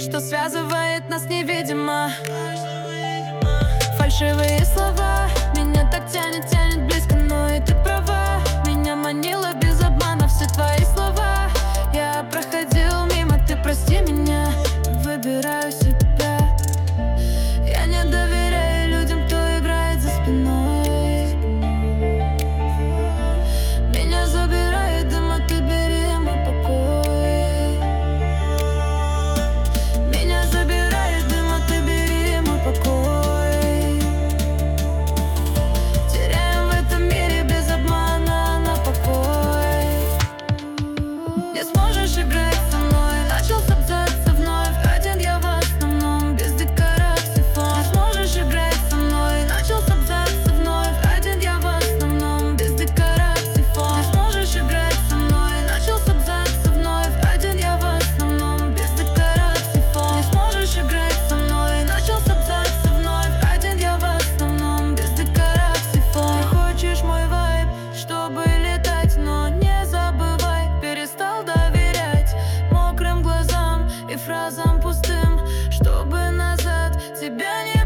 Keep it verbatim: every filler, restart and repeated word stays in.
что связывает нас невидимо. Фальшивые слова меня так тянет, тянет близко, но и ты права. Меня манило без обмана все твои слова. Я проходил мимо, ты прости меня, выбираю себя. Я не доверяю людям, кто играет за спиной. Меня забирает дым, а ты бери мой покой. Меня забирает дым, а ты бери мой покой. Теряем в этом мире без обмана на покой. Не сможешь играть со мной, начал сопзаться вновь. Один я в основном, без декораций фон. Не сможешь играть со мной, начал сопзаться вновь. Один я в основном, без декораций фон. Не сможешь играть со мной, начал сопзаться вновь. Один я в основном, без декораций фон. Не сможешь играть со мной, начал сопзаться вновь. Один я в основном, без декораций фон. Ты хочешь мой вайб, чтобы летать, но не забывай, перестал доверять мокрым глазам и фразам пустым, чтобы назад тебя не